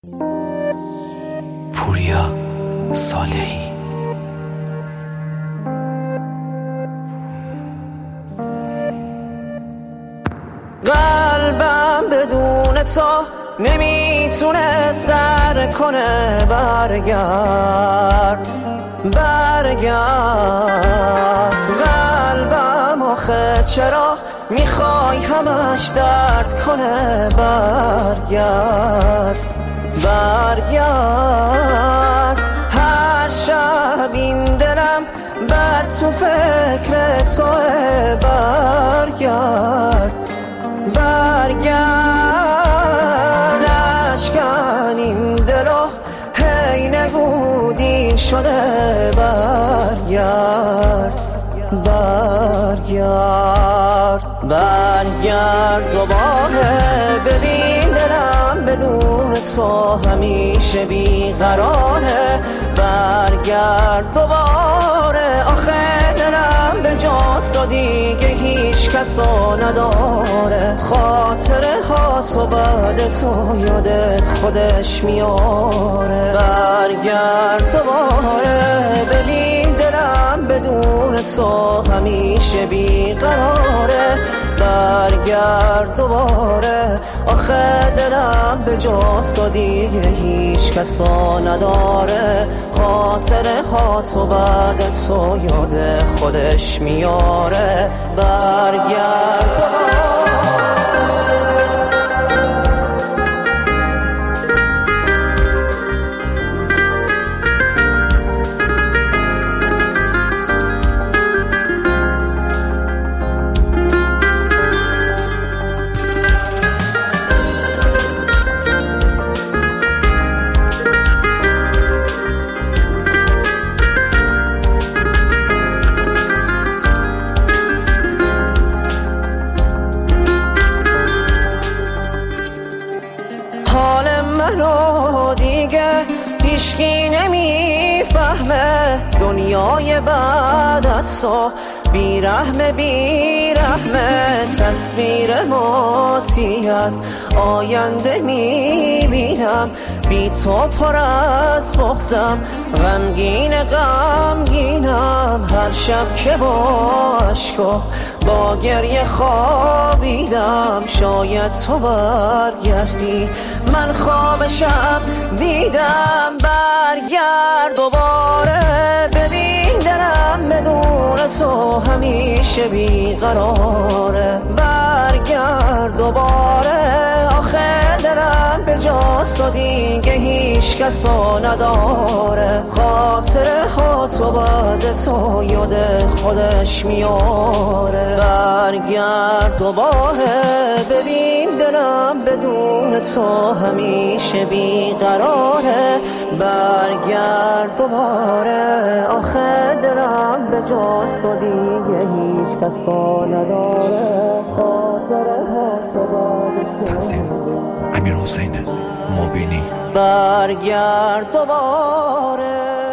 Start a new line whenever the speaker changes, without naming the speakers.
پوریا صالحی.
قلبم بدون تو نمیتونه سر کنه. برگرد قلبم آخه چرا میخوای همش درد کنه. برگرد هر شب این دلم بد تو فکر توه. برگرد اشکن این دلو هی نگو دیر شده. برگرد دوباره ببین دلم بدون تو همیشه بیقراره. برگرد دوباره آخه دلم به جاست تو دیگه هیچ کسو نداره. خاطره ها تو بعد تو یادت خودش میاره. برگرد دوباره ببین دلم بدون تو همیشه بیقراره. برگرد دوباره آخه دلم به جاست تو دیگه هیچ کسو نداره. خاطره ها تو بعد تو یاد خودش میاره. برگرد دوباره منو دیگه هیچکی نمیفهمه. دنیای بعد از تو بیرحمه تصویر موتی از آینده میبینم. بی تو پر از بغضم غمگینم. هر شب که با عشق و با گریه خوابیدم شاید تو برگردی من خواب شب دیدم. برگرد دوباره ببین دلم بدون تو همیشه بیقراره. برگرد دوباره آخه دلم به جاست تو دیگه هیچ کسو نداره. خاطره ها تو بعد تو یاد خودش میاره. برگرد دوباره ببین دلم بدون تو همیشه بیقراره. برگرد دوباره آخه دلم به جاست تو دیگه هیچ کسو نداره. خاطره ها تو بعد
تنظیم امیر حسین مبینی.
برگرد دوباره